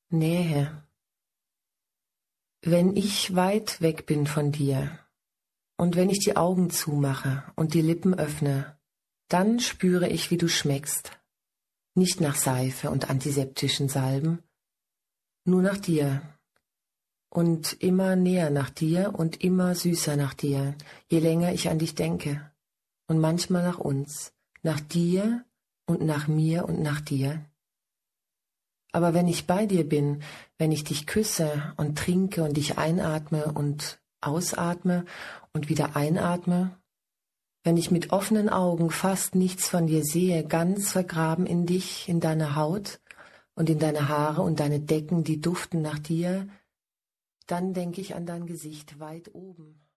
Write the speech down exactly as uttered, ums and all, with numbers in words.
Nähe. Wenn ich weit weg bin von dir und wenn ich die Augen zumache und die Lippen öffne, dann spüre ich, wie du schmeckst. Nicht nach Seife und antiseptischen Salben, nur nach dir. Und immer näher nach dir und immer süßer nach dir, je länger ich an dich denke. Und manchmal nach uns, nach dir und nach mir und nach dir. Aber wenn ich bei dir bin, wenn ich dich küsse und trinke und dich einatme und ausatme und wieder einatme, wenn ich mit offenen Augen fast nichts von dir sehe, ganz vergraben in dich, in deine Haut und in deine Haare und deine Decken, die duften nach dir, dann denke ich an dein Gesicht weit oben.